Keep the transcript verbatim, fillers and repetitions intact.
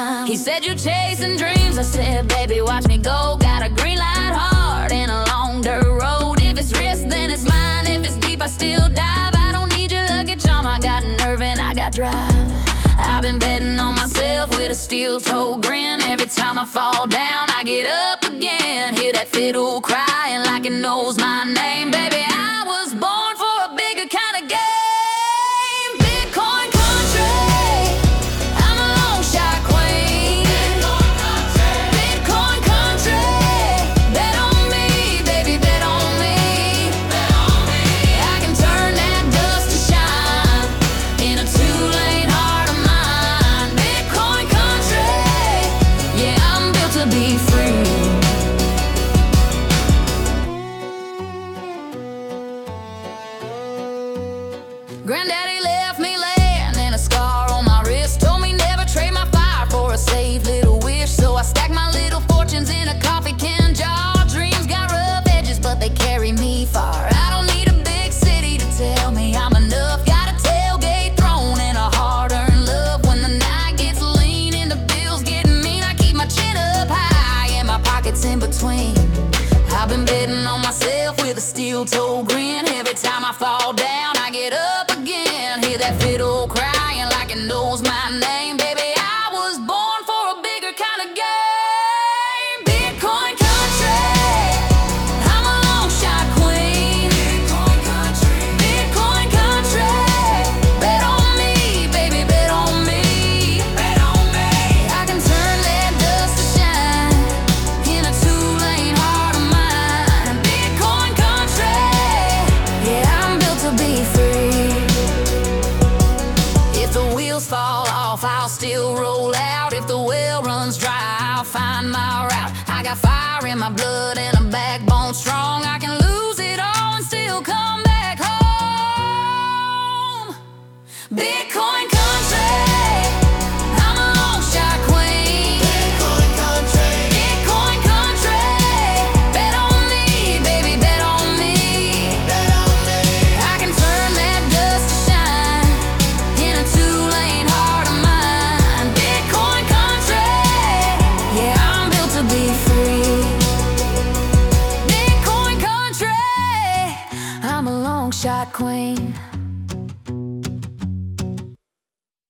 time. He said, you chasing dreams. I said, baby, watch me go. Got a green light heart and a long dirt road. If it's risk, then it's mine. If it's deep, I still dive. I don't need your lucky charm. I got nerve and I got drive. I've been betting on myself with a steel-toed grin. Every time I fall down, I get up again. Hear that fiddle crying like it knows my name. Baby, I was born for a bigger kind of game. Bitcoin country, I'm a long shot queen. Bitcoin country, Bitcoin country, bet on me, baby, bet on me. Bet on me. I can turn that dust to shine in a two-lane heart of mine. Bitcoin country, yeah, I'm built to be free. Granddaddy left me land and a scar on my wrist. Told me never trade my fire for a safe little wish. So I stacked my little fortunes in a coffee can jar. Dreams got rough edges, but they carry me far. I don't need a big city to tell me I'm enough. Got a tailgate throne and a hard-earned love. When the night gets lean and the bills get mean, I keep my chin up high and my pockets in between. I've been betting on myself with a steel-toed grin. Every time I fall down, I get up again. Hear that fiddle crying like it knows my name. Baby, I was born for a bigger kind of game. Bitcoin country, I'm a long shot queen. Bitcoin country, Bitcoin country, bet on me, baby, bet on me. Bet on me. I can turn that dust to shine in a two-lane heart of mine. Bitcoin country, yeah, I'm built to be free. If the wheels fall off, I'll still roll out. If the well runs dry, I'll find my route. I got fire in my blood and a backbone strong. I can lose it all and still come back home. Bitcoin country, I'm a long shot queen. Bitcoin country, Bitcoin country, bet on me, baby, bet on me. Bet on me. I can turn that dust to shine in a two-lane heart of mine. Bitcoin country, yeah, I'm built to be free. Bitcoin country, I'm a long shot queen.